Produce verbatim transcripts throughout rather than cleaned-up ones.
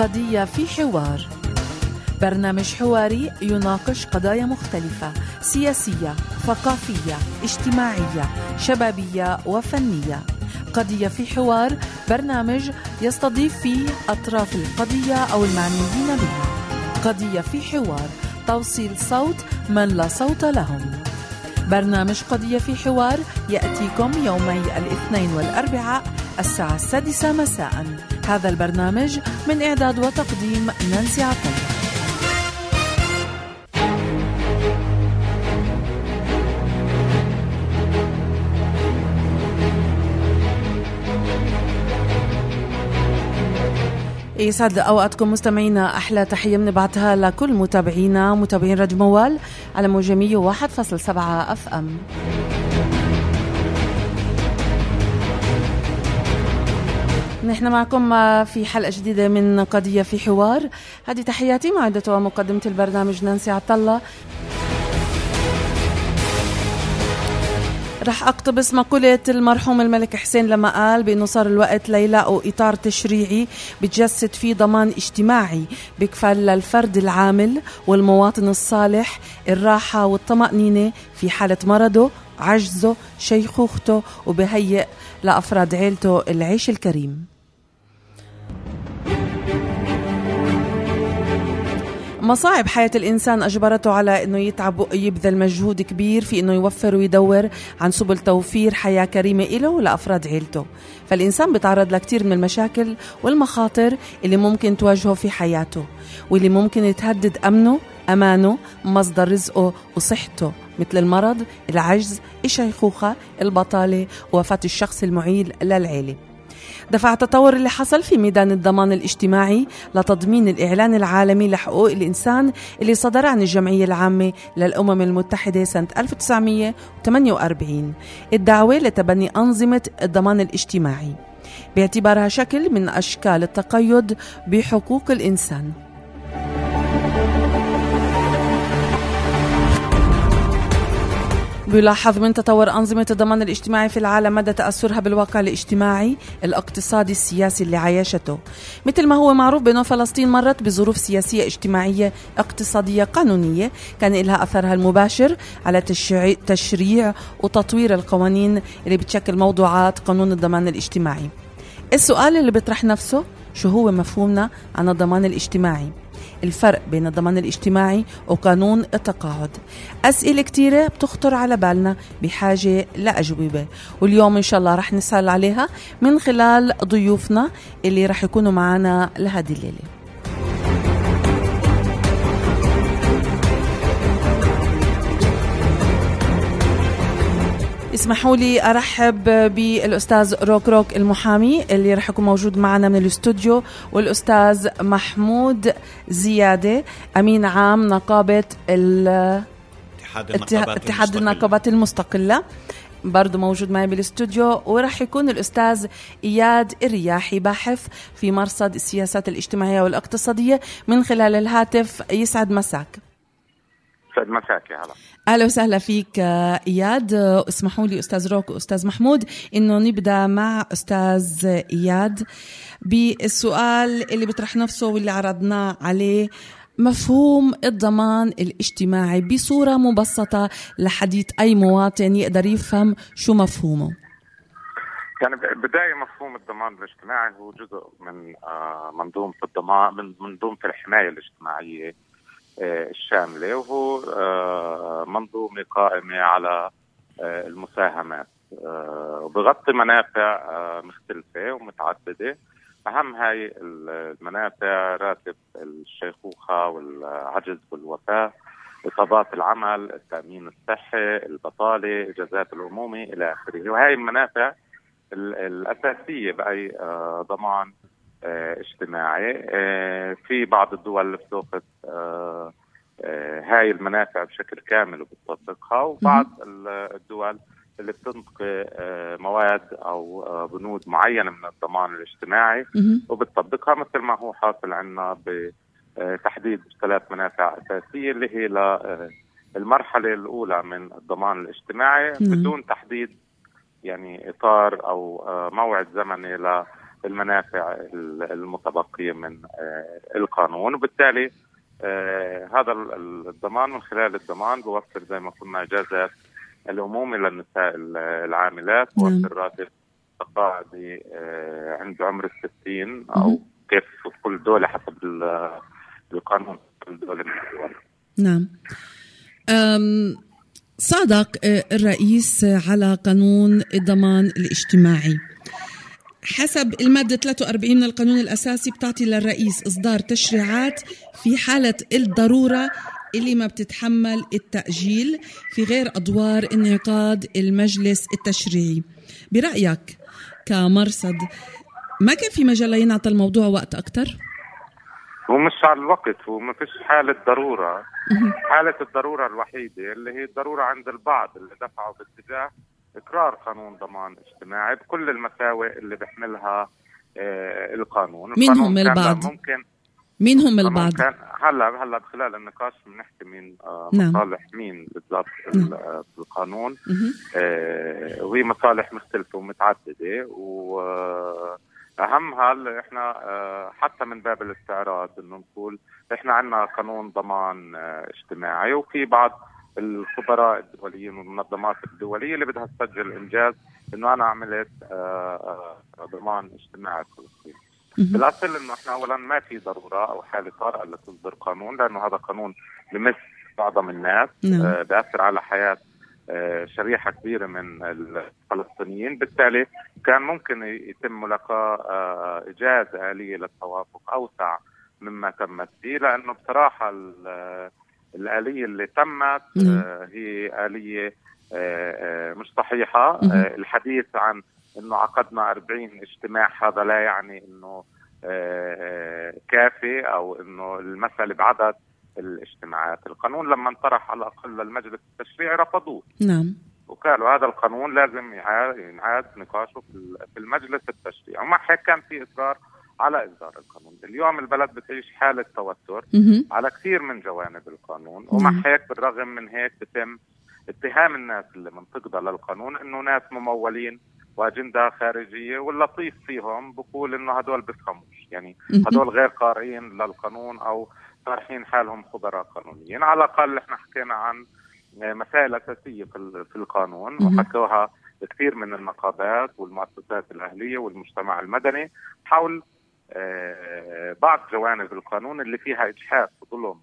قضية في حوار، برنامج حواري يناقش قضايا مختلفة سياسية، ثقافية، اجتماعية، شبابية وفنية. قضية في حوار برنامج يستضيف فيه أطراف القضية أو المعنيين بها. قضية في حوار، توصيل صوت من لا صوت لهم. برنامج قضية في حوار يأتيكم يومي الاثنين والأربعاء الساعة السادسة مساء. هذا البرنامج من إعداد وتقديم نانسي عطية. يسعد أوقاتكم مستمعينا، أحلى تحية بنبعتها لكل متابعينا متابعين راديو موال على موجة مية وواحد فاصلة سبعة أف أم. نحن معكم في حلقة جديدة من قضية في حوار. هذه تحياتي معدة ومقدمة البرنامج نانسي عطية. رح أقتبس مقولة المرحوم الملك حسين لما قال بأنه صار الوقت ليلاقوا إطار تشريعي بتجسد فيه ضمان اجتماعي بكفل للفرد العامل والمواطن الصالح الراحة والطمأنينة في حالة مرضه، عجزه، شيخوخته، وبهيئ لأفراد عيلته العيش الكريم. مصاعب حياة الإنسان أجبرته على أنه يتعب ويبذل مجهود كبير في أنه يوفر ويدور عن سبل توفير حياة كريمة إله ولأفراد عيلته. فالإنسان بيتعرض لكتير من المشاكل والمخاطر اللي ممكن تواجهه في حياته، واللي ممكن تهدد أمنه، أمانه، مصدر رزقه وصحته، مثل المرض، العجز، الشيخوخة، البطالة، ووفاة الشخص المعيل للعيلة. دفع التطور اللي حصل في ميدان الضمان الاجتماعي لتضمين الإعلان العالمي لحقوق الإنسان اللي صدر عن الجمعية العامة للأمم المتحدة سنة ألف وتسعمية وثمانية وأربعين، الدعوة لتبني أنظمة الضمان الاجتماعي باعتبارها شكل من أشكال التقيد بحقوق الإنسان. بيلاحظ من تطور أنظمة الضمان الاجتماعي في العالم مدى تأثرها بالواقع الاجتماعي، الاقتصادي، السياسي اللي عايشته. مثل ما هو معروف بأنه فلسطين مرت بظروف سياسية، اجتماعية، اقتصادية، قانونية كان لها أثرها المباشر على تشريع, تشريع وتطوير القوانين اللي بتشكل موضوعات قانون الضمان الاجتماعي. السؤال اللي بيطرح نفسه، شو هو مفهومنا عن الضمان الاجتماعي؟ الفرق بين الضمان الاجتماعي وقانون التقاعد. أسئلة كتيرة بتخطر على بالنا بحاجة لأجوبة، واليوم إن شاء الله رح نسأل عليها من خلال ضيوفنا اللي رح يكونوا معنا لهذه الليلة. اسمحوا لي أرحب بالأستاذ روك روك المحامي اللي رح يكون موجود معنا من الاستوديو، والأستاذ محمود زيادة أمين عام نقابة اتحاد النقابات المستقلة برضو موجود معي بالاستوديو. ورح يكون الأستاذ إياد الرياحي باحث في مرصد السياسات الاجتماعية والاقتصادية من خلال الهاتف. يسعد مساك. يسعد مساك يا هلا. أهلا وسهلا فيك إياد. اسمحوا لي أستاذ روك وأستاذ محمود إنه نبدأ مع أستاذ إياد بالسؤال اللي بيطرح نفسه واللي عرضناه عليه، مفهوم الضمان الاجتماعي بصورة مبسطة لحديث أي مواطن يقدر يفهم شو مفهومه. يعني بداية مفهوم الضمان الاجتماعي هو جزء من منظومة الضمان، من منظومة الحماية الاجتماعية الشاملة، وهو منظومة قائمة على المساهمات وبغطي منافع مختلفة ومتعددة. أهم هاي المنافع راتب الشيخوخة والعجز والوفاة، إصابات العمل، التأمين الصحي، البطالة، إجازات العمومة إلى آخره. وهاي المنافع الأساسية بأي ضمان اجتماعي. في بعض الدول اللي بتوقف هاي المنافع بشكل كامل وبتطبقها، وبعض الدول اللي بتنطق مواد أو بنود معينة من الضمان الاجتماعي وبتطبقها، مثل ما هو حاصل عنا بتحديد ثلاث منافع أساسية اللي هي المرحلة الأولى من الضمان الاجتماعي بدون تحديد يعني إطار أو موعد زمني المنافع المتبقية من القانون. وبالتالي هذا الضمان من خلال الضمان بوفر زي ما قلنا إجازات العمومي للنساء العاملات، بوفر راتب تقاعدي عند عمر الستين أو كيف كل دولة حسب القانون كل دولة من الدول. نعم. صادق الرئيس على قانون الضمان الاجتماعي. حسب المادة ثلاثة وأربعين من القانون الأساسي بتعطي للرئيس إصدار تشريعات في حالة الضرورة اللي ما بتتحمل التأجيل في غير أدوار انعقاد المجلس التشريعي. برأيك كمرصد ما كان في مجال ينعطى الموضوع وقت أكتر؟ هو مش على الوقت، هو ما فيش حالة ضرورة. حالة الضرورة الوحيدة اللي هي الضرورة عند البعض اللي دفعوا باتجاه إقرار قانون ضمان اجتماعي بكل المساوئ اللي بيحملها آه القانون. مين هم البعض؟ ممكن مين هم البعض؟ هلا هلا بخلال النقاش بنحكي مين آه مصالح مين بالضبط في القانون. آه وهي مصالح مختلفة ومتعددة، وأهمها اللي احنا آه حتى من باب الاستعراض انه نقول احنا عندنا قانون ضمان آه اجتماعي، وفي بعض الخبراء الدوليين والمنظمات الدولية اللي بدها تسجل إنجاز إنه أنا عملت ضمان اجتماعي فلسطيني. بالأصل إنه إحنا أولاً ما في ضرورة أو حالة طارئة لتصدر قانون، لأنه هذا قانون بمس معظم الناس، آه بيأثر على حياة آه شريحة كبيرة من الفلسطينيين. بالتالي كان ممكن يتم ملاقاة آه إيجاد آلية للتوافق أوسع مما تمت فيه، لأنه بصراحة الآلية اللي تمت آه هي آلية آه آه مش صحيحة. آه الحديث عن إنه عقدنا أربعين اجتماع هذا لا يعني إنه آه كافي أو إنه المسألة بعدد الاجتماعات. القانون لما انطرح على الأقل للمجلس التشريعي رفضوه. نعم. وقالوا هذا القانون لازم ينعاد نقاشه في المجلس التشريعي، ومع هيك كان في إصرار على إصدار القانون. اليوم البلد بتعيش حالة توتر على كثير من جوانب القانون، ومع هيك بالرغم من هيك بتم اتهام الناس اللي منتقدة للقانون إنه ناس ممولين وأجندة خارجية، واللطيف فيهم بقول إنه هدول بفهموش، يعني هدول غير قارئين للقانون أو طارحين حالهم خبراء قانونيين. على الأقل إحنا حكينا عن مسائل أساسية في القانون وحكوها كثير من النقابات والمؤسسات الأهلية والمجتمع المدني حول بعض جوانب القانون اللي فيها إجحاف وظلم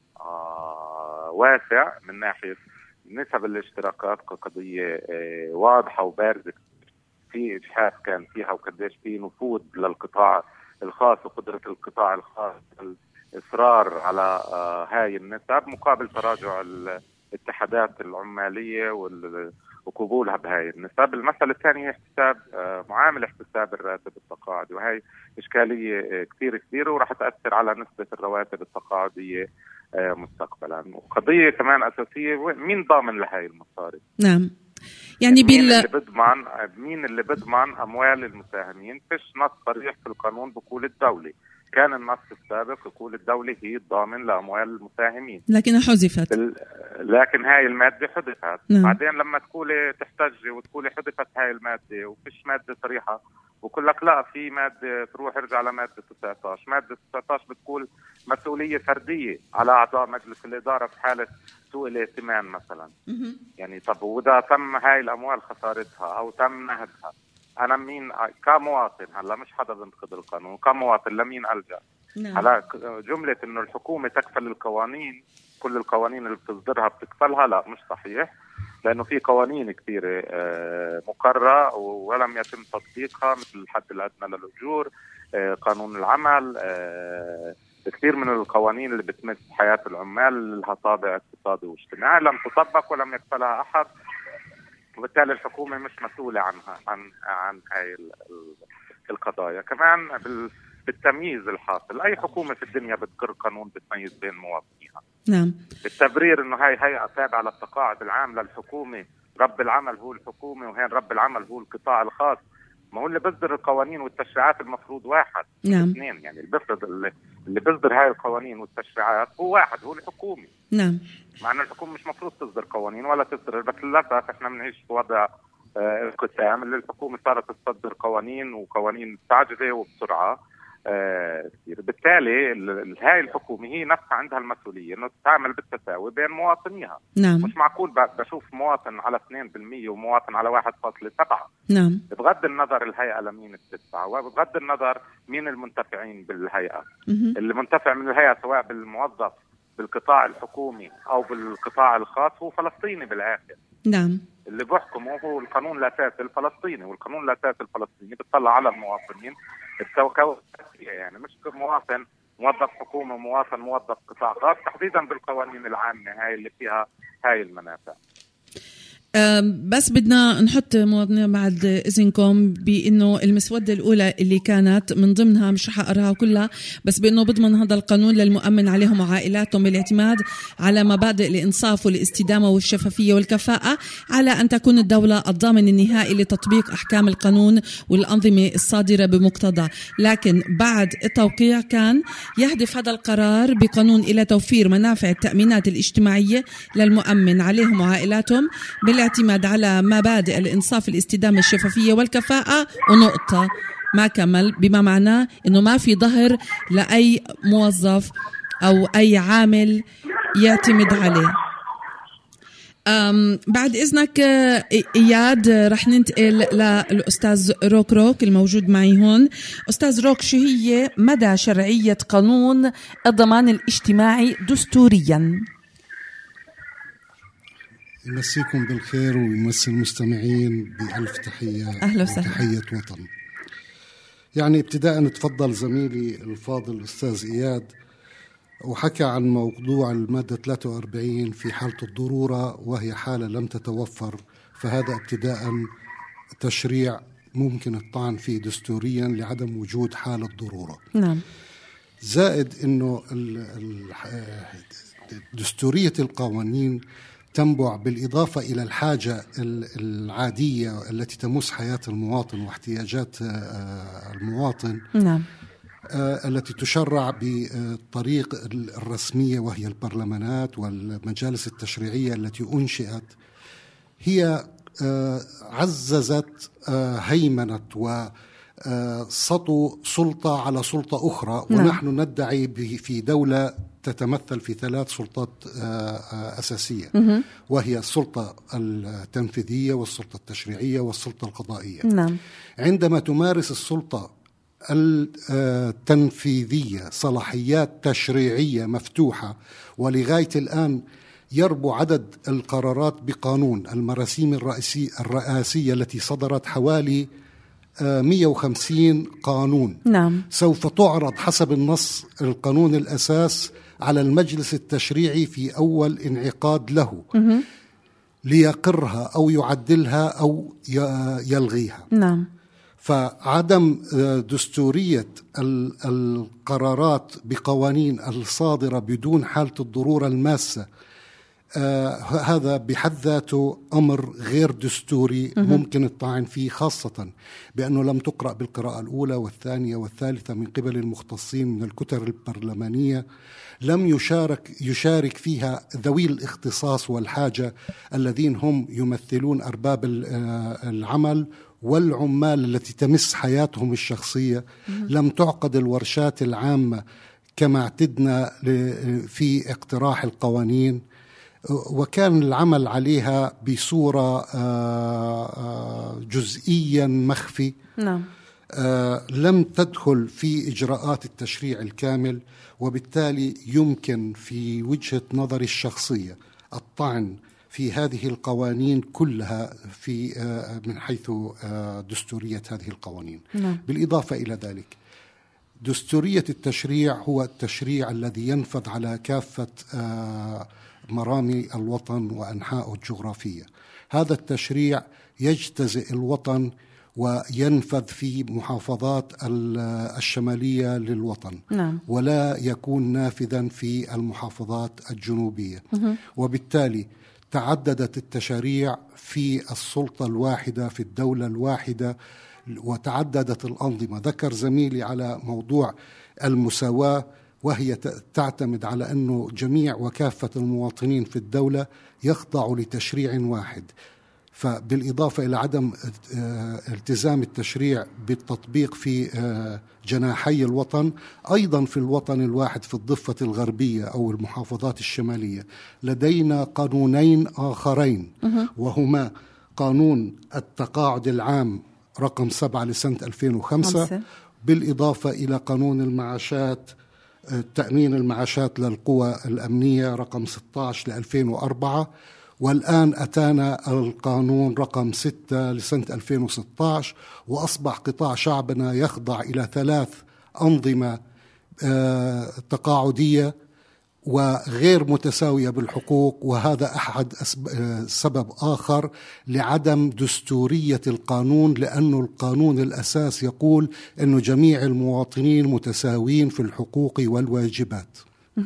واسع من ناحية نسب الاشتراكات كقضية واضحة وبارزة. في إجحاف كان فيها وقديش في نفوذ للقطاع الخاص وقدرة القطاع الخاص الإصرار على هاي النسب مقابل تراجع الاتحادات العمالية وقبولها بهاي النسب. المسألة الثانية احتساب معامل احتساب الراتب التقاعدي، وهي إشكالية كثير كبيرة وراح تأثر على نسبة الرواتب التقاعدية مستقبلا. وقضية كمان أساسية، مين ضامن لهاي المصاري؟ نعم، يعني مين بال... اللي بضمن مين اللي بضمن أموال المساهمين؟ فيش نص صريح في القانون بقول الدولة. كان النص السابق يقول الدولة هي الضامن لأموال المساهمين، لكن حذفت. بال... لكن هاي المادة حذفت. نعم. بعدين لما تقولي تحتاجي وتقولي حذفت هاي المادة وفيش مادة صريحة، وكل لك لا في مادة تروح ارجع لمادة تسعة عشر. مادة تسعة عشر بتقول مسؤولية فردية على أعضاء مجلس الإدارة في حالة سوء الائتمان مثلا. يعني طب وإذا تم هاي الأموال خسارتها أو تم نهبها، أنا مين كمواطن؟ هلا مش حدا بنتقد القانون، كمواطن لمين ألجأ؟ نعم. هلا جملة إنه الحكومة تكفل القوانين، كل القوانين اللي بتصدرها بتكفلها، لا مش صحيح، لأنه في قوانين كثيرة مقررة ولم يتم تطبيقها، مثل الحد الأدنى للأجور، قانون العمل، كثير من القوانين اللي بتمس حياة العمال لها طابع اقتصادي واجتماعي لم تطبق ولم يكفلها أحد، وبالتالي الحكومة مش مسؤولة عنها عن عن هاي القضايا. كمان بالتمييز الحاصل، أي حكومة في الدنيا بتقر قانون بتميز بين مواطنيها. نعم. بالتبرير إنه هاي هيئة تابعة للتقاعد العام للحكومة، رب العمل هو الحكومة وهين رب العمل هو القطاع الخاص. ما هو اللي بيصدر القوانين والتشريعات المفروض واحد. نعم. اثنين، يعني اللي بيصدر اللي بيصدر هاي القوانين والتشريعات هو واحد، هو الحكومة. نعم. مع أن الحكومة مش مفروض تصدر قوانين ولا تصدر، بس للأسف احنا بنعيش في وضع القسام اللي الحكومة صارت تصدر قوانين وقوانين مستعجلة وبسرعة كثير. بالتالي هاي الحكومة هي نفسها عندها المسؤولية إنه تتعامل بالتساوي بين مواطنيها. نعم. مش معقول بشوف مواطن على اثنين بالمية ومواطن على واحد فاصلة سبعة. نعم. بغض النظر الهيئة لمين بتدفع وبغض النظر مين المنتفعين بالهيئة. م- اللي منتفع من الهيئة سواء بالموظف بالقطاع الحكومي أو بالقطاع الخاص هو فلسطيني بالآخر. نعم. اللي بيحكمه هو القانون الأساسي الفلسطيني، والقانون الأساسي الفلسطيني بيطلع على المواطنين يعني مش مواطن موظف حكومة مواطن موظف قطاع خاص، تحديدا بالقوانين العامة هاي اللي فيها هاي المنافع. بس بدنا نحط مواطنين بعد إذنكم بأنه المسودة الأولى اللي كانت من ضمنها مش رح أقراها كلها، بس بأنه بضمن هذا القانون للمؤمن عليهم وعائلاتهم بالاعتماد على مبادئ الإنصاف والاستدامة والشفافية والكفاءة على أن تكون الدولة الضامن النهائي لتطبيق أحكام القانون والأنظمة الصادرة بمقتضى. لكن بعد التوقيع كان يهدف هذا القرار بقانون إلى توفير منافع التأمينات الاجتماعية للمؤمن عليهم وعائلاتهم بالاعتماد على مبادئ الإنصاف الاستدامة الشفافية والكفاءة ونقطة، ما كمل، بما معناه إنه ما في ظهر لأي موظف أو أي عامل يعتمد عليه. بعد إذنك إياد رح ننتقل للأستاذ روك روك الموجود معي هون. أستاذ روك، شو هي مدى شرعية قانون الضمان الاجتماعي دستوريا؟ يمسيكم بالخير ويمسي المستمعين بألف تحية. أهلا وسهلا. تحية وطن. يعني ابتداء تفضل زميلي الفاضل الأستاذ إياد وحكى عن موضوع المادة ثلاثة وأربعين في حالة الضرورة، وهي حالة لم تتوفر، فهذا ابتداء تشريع ممكن الطعن فيه دستوريا لعدم وجود حالة ضرورة. نعم. زائد أنه دستورية القوانين تنبع بالإضافة إلى الحاجة العادية التي تمس حياة المواطن واحتياجات المواطن. نعم. التي تشرع بطريق الرسمية وهي البرلمانات والمجالس التشريعية التي أنشئت، هي عززت هيمنة وسطو سلطة على سلطة أخرى. نعم. ونحن ندعي في دولة تتمثل في ثلاث سلطات أساسية، مه. وهي السلطة التنفيذية والسلطة التشريعية والسلطة القضائية. نعم. عندما تمارس السلطة التنفيذية صلاحيات تشريعية مفتوحة، ولغاية الآن يربو عدد القرارات بقانون المراسيم الرئيسية, الرئاسية التي صدرت حوالي مئة وخمسين قانون. نعم. سوف تعرض حسب النص القانون الأساس على المجلس التشريعي في أول انعقاد له، م- ليقرها أو يعدلها أو يلغيها. نعم. فعدم دستورية القرارات بقوانين الصادرة بدون حالة الضرورة الماسة، آه هذا بحد ذاته أمر غير دستوري ممكن الطعن فيه، خاصة بأنه لم تقرأ بالقراءة الأولى والثانية والثالثة من قبل المختصين من الكتر البرلمانية، لم يشارك يشارك فيها ذوي الاختصاص والحاجة الذين هم يمثلون أرباب العمل والعمال التي تمس حياتهم الشخصية. لم تعقد الورشات العامة كما اعتدنا في اقتراح القوانين، وكان العمل عليها بصورة جزئيا مخفي. نعم. لم تدخل في إجراءات التشريع الكامل، وبالتالي يمكن في وجهة نظري الشخصية الطعن في هذه القوانين كلها في من حيث دستورية هذه القوانين. نعم. بالإضافة إلى ذلك، دستورية التشريع هو التشريع الذي ينفذ على كافة مرامي الوطن وأنحائه الجغرافية. هذا التشريع يجتزئ الوطن وينفذ في محافظات الشمالية للوطن. نعم. ولا يكون نافذا في المحافظات الجنوبية. مه. وبالتالي تعددت التشريع في السلطة الواحدة في الدولة الواحدة، وتعددت الأنظمة. ذكر زميلي على موضوع المساواة، وهي تعتمد على أنه جميع وكافة المواطنين في الدولة يخضعوا لتشريع واحد. فبالإضافة إلى عدم التزام التشريع بالتطبيق في جناحي الوطن، أيضا في الوطن الواحد في الضفة الغربية أو المحافظات الشمالية لدينا قانونين آخرين، وهما قانون التقاعد العام رقم سبعة لسنة ألفين وخمسة، بالإضافة إلى قانون المعاشات تأمين المعاشات للقوى الأمنية رقم ستة عشر لألفين وأربعة، والآن أتانا القانون رقم ستة لسنة ألفين وستة عشر، وأصبح قطاع شعبنا يخضع إلى ثلاث أنظمة تقاعدية وغير متساوية بالحقوق، وهذا أحد سبب آخر لعدم دستورية القانون، لأنه القانون الأساس يقول أن جميع المواطنين متساوين في الحقوق والواجبات.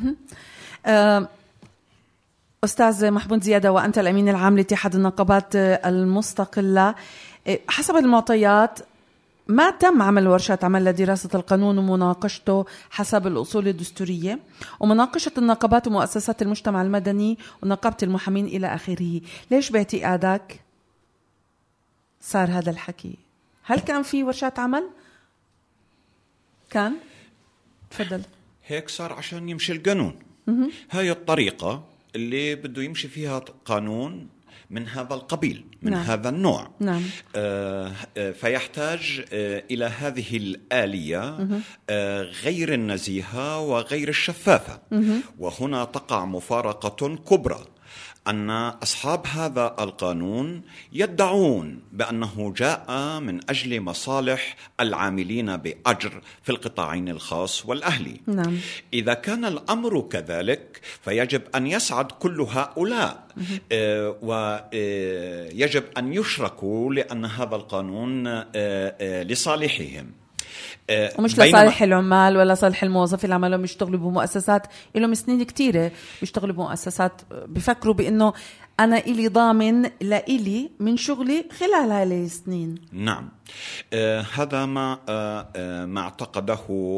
أستاذ محمود زيادة، وأنت الأمين العام لاتحاد النقابات المستقلة، حسب المعطيات ما تم عمل ورشات عمل لدراسة القانون ومناقشته حسب الأصول الدستورية ومناقشة النقابات ومؤسسات المجتمع المدني ونقابة المحامين إلى آخره. ليش باعتقادك صار هذا الحكي؟ هل كان في ورشات عمل؟ كان؟ تفضل. هيك صار عشان يمشي القانون. هاي الطريقة اللي بده يمشي فيها قانون من هذا القبيل، من نعم. هذا النوع. نعم. آه فيحتاج آه إلى هذه الآلية آه غير النزيهة وغير الشفافة. وهنا تقع مفارقة كبرى، أن أصحاب هذا القانون يدعون بأنه جاء من أجل مصالح العاملين بأجر في القطاعين الخاص والأهلي. نعم. إذا كان الأمر كذلك فيجب أن يسعد كل هؤلاء آه ويجب أن يشركوا، لأن هذا القانون آه آه لصالحهم ومش لصالح العمال ولا صالح الموظفين اللي عملهم يشتغلوا بمؤسسات لهم سنين كتيرة يشتغلوا بمؤسسات بفكروا بأنه أنا إلي ضامن لإلي من شغلي خلال هذه السنين. نعم. آه هذا ما آه آه ما اعتقده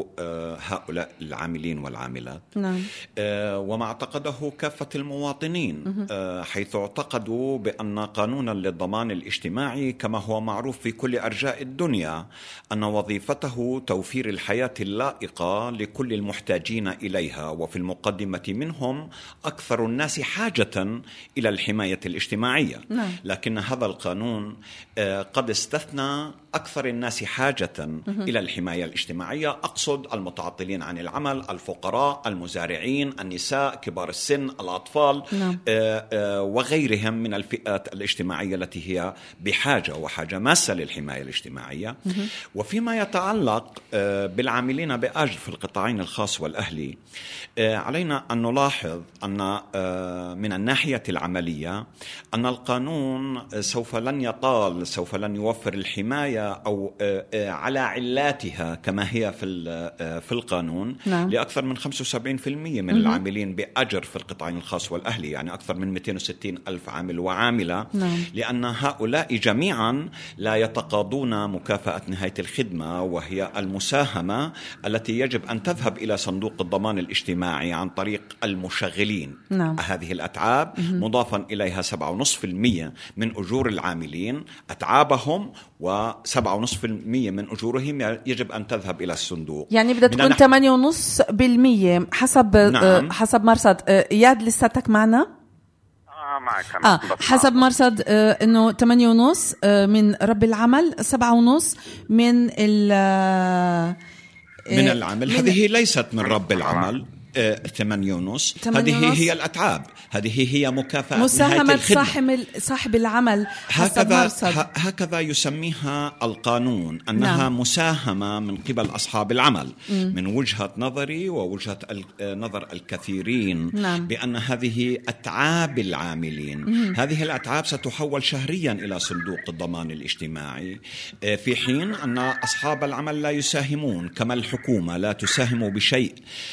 آه هؤلاء العاملين والعاملات. نعم. آه وما اعتقده كافة المواطنين، آه حيث اعتقدوا بأن قانونا للضمان الاجتماعي كما هو معروف في كل أرجاء الدنيا أن وظيفته توفير الحياة اللائقة لكل المحتاجين إليها، وفي المقدمة منهم أكثر الناس حاجة إلى الحماية الاجتماعية. نعم. لكن هذا القانون آه قد استثنى أكثر الناس حاجة إلى الحماية الاجتماعية، أقصد المتعطلين عن العمل، الفقراء، المزارعين، النساء، كبار السن، الأطفال. نعم. آآ آآ وغيرهم من الفئات الاجتماعية التي هي بحاجة وحاجة ماسة للحماية الاجتماعية. وفيما يتعلق بالعاملين بأجر في القطاعين الخاص والأهلي، علينا أن نلاحظ أن من الناحية العملية أن القانون سوف لن يطال، سوف لن يوفر الحماية أو على علاتها كما هي في في القانون. نعم. لأكثر من خمسة وسبعين بالمئة من العاملين بأجر في القطاعين الخاص والأهلي، يعني أكثر من مئتين وستين ألف عامل وعاملة. نعم. لأن هؤلاء جميعا لا يتقاضون مكافأة نهاية الخدمة، وهي المساهمة التي يجب أن تذهب إلى صندوق الضمان الاجتماعي عن طريق المشغلين. نعم. هذه الأتعاب مضافا إليها سبعة ونصف المية من أجور العاملين أتعابهم، وسبعة ونصف المية من أجورهم يجب أن تذهب إلى الصندوق. يعني بدها تكون ثمانية ونصف بالمية حسب. نعم. حسب مرصد. إياد لساتك معنا؟ آه معك. آه حسب مرصد آه إنه ثمانية ونص آه من رب العمل، سبعة ونص من ال آه من العمل. من هذه ليست من رب العمل. ثمانية ونص هذه هي الأتعاب، هذه هي مكافأة مساهمة صاحب صاحب العمل. هكذا هكذا يسميها القانون، أنها نعم. مساهمة من قبل أصحاب العمل. م. من وجهة نظري ووجهة نظر الكثيرين نعم. بأن هذه أتعاب العاملين. م. هذه الأتعاب ستحول شهريا إلى صندوق الضمان الاجتماعي، في حين أن أصحاب العمل لا يساهمون، كما الحكومة لا تساهم بشيء،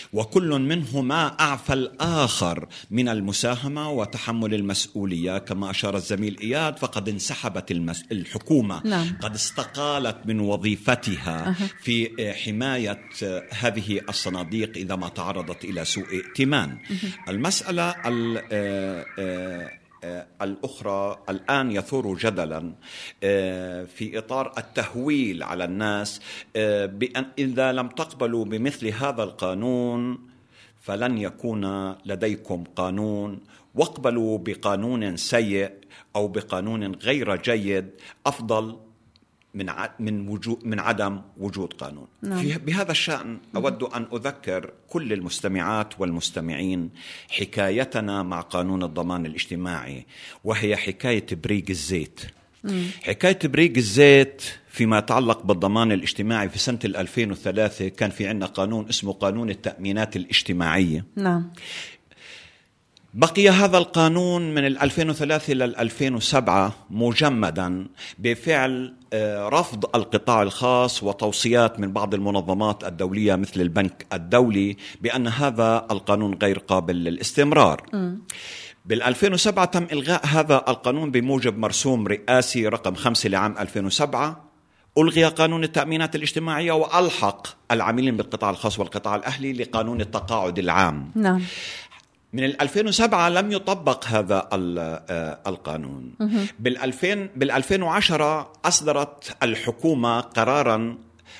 وكل منهما أعفى الآخر من المساهمة وتحمل المسؤولية. كما أشار الزميل إياد، فقد انسحبت المس... الحكومة نعم. قد استقالت من وظيفتها أه. في حماية هذه الصناديق إذا ما تعرضت إلى سوء ائتمان. أه. المسألة الأخرى الآن يثور جدلا في إطار التهويل على الناس بأن إذا لم تقبلوا بمثل هذا القانون فلن يكون لديكم قانون، واقبلوا بقانون سيء أو بقانون غير جيد أفضل من من وجود من عدم وجود قانون. نعم. في بهذا الشأن أود أن أذكر كل المستمعات والمستمعين حكايتنا مع قانون الضمان الاجتماعي، وهي حكاية بريق الزيت. مم. حكاية بريق الزيت فيما يتعلق بالضمان الاجتماعي في سنة ألفين وثلاثة كان في عندنا قانون اسمه قانون التأمينات الاجتماعية. نعم. بقي هذا القانون من ألفين وثلاثة إلى ألفين وسبعة مجمدا بفعل رفض القطاع الخاص وتوصيات من بعض المنظمات الدولية مثل البنك الدولي بأن هذا القانون غير قابل للاستمرار. م. بالألفين وسبعة تم إلغاء هذا القانون بموجب مرسوم رئاسي رقم خمسة لعام ألفين وسبعة. ألغي قانون التأمينات الاجتماعية وألحق العاملين بالقطاع الخاص والقطاع الأهلي لقانون التقاعد العام. نعم. من ألفين وسبعة لم يطبق هذا القانون. بالألفين بالألفين وعشرة أصدرت الحكومة قراراً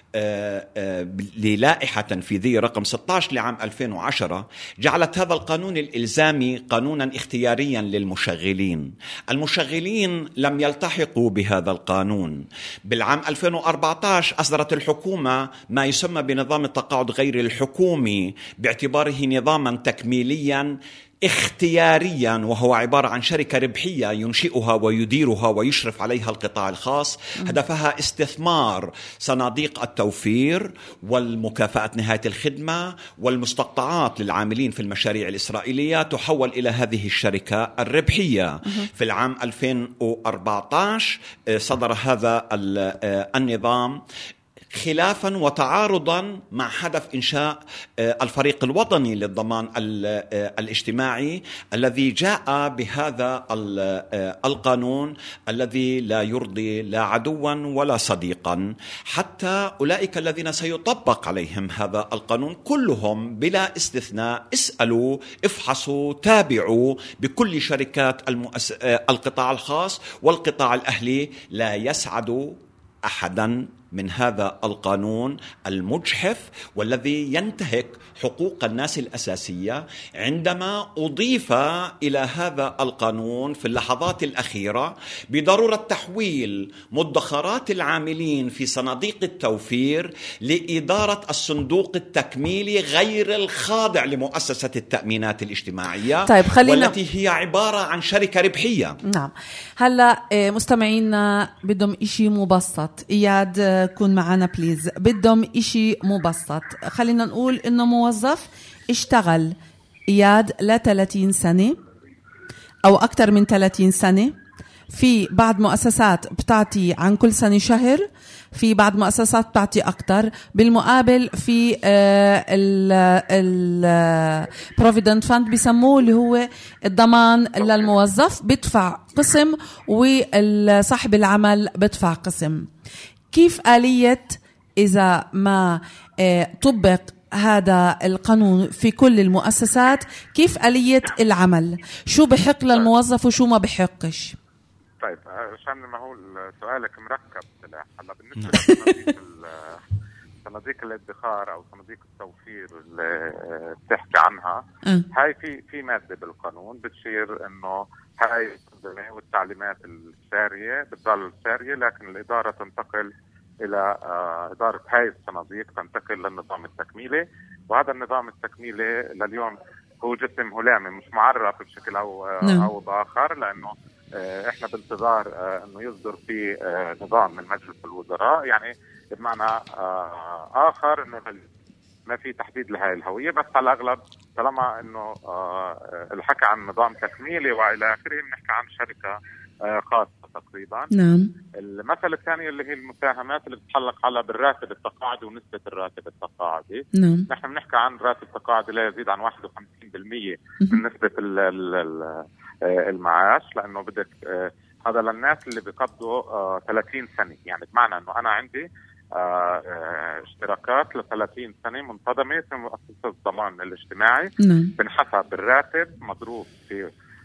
للائحة تنفيذية رقم ستة عشر لعام ألفين وعشرة جعلت هذا القانون الإلزامي قانونا اختياريا للمشغلين. المشغلين لم يلتحقوا بهذا القانون. بالعام ألفين وأربعة عشر أصدرت الحكومة ما يسمى بنظام التقاعد غير الحكومي باعتباره نظاما تكميليا اختياريا، وهو عبارة عن شركة ربحية ينشئها ويديرها ويشرف عليها القطاع الخاص، هدفها استثمار صناديق التوفير والمكافأة نهاية الخدمة والمستقطعات للعاملين في المشاريع الإسرائيلية تحول إلى هذه الشركة الربحية. في العام ألفين وأربعة عشر صدر هذا النظام خلافا وتعارضا مع هدف إنشاء الفريق الوطني للضمان الاجتماعي الذي جاء بهذا القانون الذي لا يرضي لا عدوا ولا صديقا. حتى أولئك الذين سيطبق عليهم هذا القانون كلهم بلا استثناء اسألوا، افحصوا، تابعوا بكل شركات المؤس... القطاع الخاص والقطاع الأهلي، لا يسعد أحدا من هذا القانون المجحف والذي ينتهك حقوق الناس الأساسية. عندما أضيف إلى هذا القانون في اللحظات الأخيرة بضرورة تحويل مدخرات العاملين في صناديق التوفير لإدارة الصندوق التكميلي غير الخاضع لمؤسسة التأمينات الاجتماعية، طيب خلينا... والتي هي عبارة عن شركة ربحية. نعم. هلأ مستمعينا بدهم إشي مبسط، إياد كون معنا بليز، بدهم إشي مبسط. خلينا نقول إنه موظف اشتغل إياد ل ثلاثين سنة أو أكتر من ثلاثين سنة، في بعض مؤسسات بتعطي عن كل سنة شهر، في بعض مؤسسات بتعطي أكتر. بالمقابل في ال Provident Fund بيسموه اللي هو الضمان للموظف، بدفع قسم وصاحب العمل بدفع قسم. كيف آلية إذا ما طبق هذا القانون في كل المؤسسات، كيف آلية العمل؟ شو بحق للموظف وشو ما بحقش؟ طيب عشان ما هو سؤالك مركب هلا بالنسبة لصناديق صناديق الادخار أو صناديق التوفير اللي بتحكي عنها، هاي في في مادة بالقانون بتشير إنه هاي الأنظمة والتعليمات السارية بتضل سارية، لكن الإدارة تنتقل إلى إدارة هاي الصناديق تنتقل للنظام التكميلي. وهذا النظام التكميلي لليوم هو جسم هلامي مش معرف بشكل أو أو بآخر، لأنه إحنا بانتظار إنه يصدر في نظام من مجلس الوزراء، يعني بمعنى آخر إنه ما في تحديد لهاي الهوية، بس على الأغلب طالما إنه الحكي عن نظام تكميلي وإلى آخره بنحكي عن شركة خاصة تقريبا. نعم. المسألة الثانية اللي هي المساهمات اللي بتتحلق على بالراتب التقاعدي ونسبة الراتب التقاعدي. نعم. نحن بنحكي عن راتب تقاعدي لا يزيد عن واحد وخمسين بالمية من نسبة المعاش، لأنه بدك هذا للناس اللي بيقضوا ثلاثين سنة، يعني بمعنى إنه أنا عندي اشتراكات ل ثلاثين سنة منتظمة في مؤسسة الضمان الاجتماعي. نعم. بنحسب بالراتب مضروب في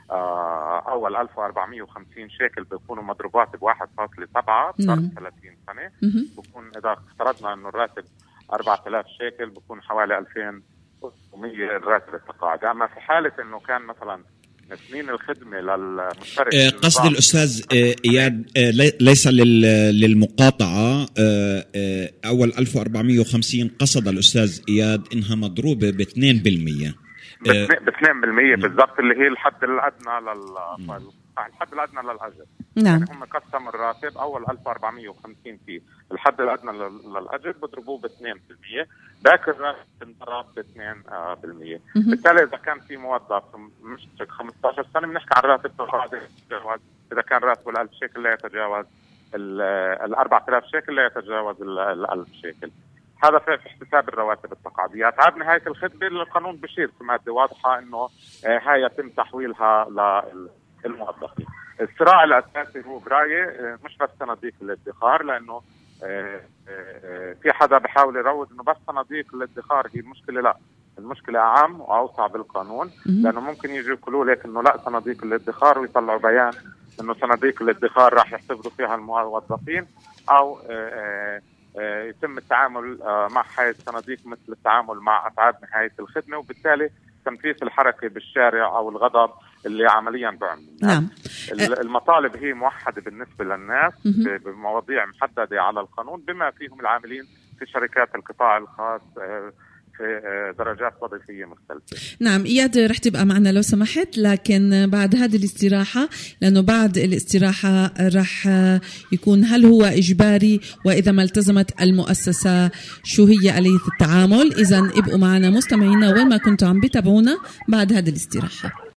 أول ألف وأربعمية وخمسين شيكل بيكونوا مضروبات بواحد فاصلة سبعة بظرف ثلاثين سنة. بكون إذا افترضنا إنه الراتب أربعة آلاف شيكل بكون حوالي ألفين ومية الراتب التقاعدي. أما في حالة إنه كان مثلا سنين الخدمة للمشترك آه قصد الأستاذ آه إياد آه ليس للمقاطعة آه آه أول ألف وأربعمية وخمسين قصد الأستاذ إياد إنها مضروبة باثنين بالمية باثنين بالمية بالضبط، اللي هي الحد الأدنى لل الحد الأدنى للأجر. نعم. يعني هم قسموا الراتب أول ألف وأربعمية وخمسين فيه الحد الأدنى للأجر بضربوه باثنين بالمية، باقي الراتب انضرب باثنين بالمية. بالتالي إذا كان في موظف مشترك خمسة عشر سنة بنحكي عن راتب تقاعدي إذا كان راتبه الألف شيكل لا يتجاوز الأربعة آلاف شيكل لا يتجاوز الألف شيكل. هذا في احتساب الرواتب التقاعدية. عاد نهاية الخدمة القانون بشير في مادة واضحة إنه هاي يتم تحويلها للموظفين. الصراع الأساسي هو برايي مش بس صناديق الادخار، لأنه في حدا بحاول يروج إنه بس صناديق الادخار هي المشكلة. لا، المشكلة أعم وأوسع بالقانون، لأنه ممكن يجي يقولوا لك إنه لا صناديق الادخار ويطلعوا بيان إنه صناديق الادخار راح يحتفظوا فيها الموظفين، أو يتم التعامل مع هاي الصناديق مثل التعامل مع أتعاب نهاية الخدمة، وبالتالي تنفيذ الحركة بالشارع أو الغضب اللي عمليا بعمل. نعم. المطالب هي موحدة بالنسبة للناس بمواضيع محددة على القانون، بما فيهم العاملين في شركات القطاع الخاص في درجات وظيفية مختلفة. نعم إياد رح تبقى معنا لو سمحت، لكن بعد هذه الاستراحة، لأنه بعد الاستراحة رح يكون هل هو إجباري، وإذا ما التزمت المؤسسة شو هي آلية التعامل. إذن ابقوا معنا مستمعينا وين ما كنتوا عم بتابعونا بعد هذه الاستراحة.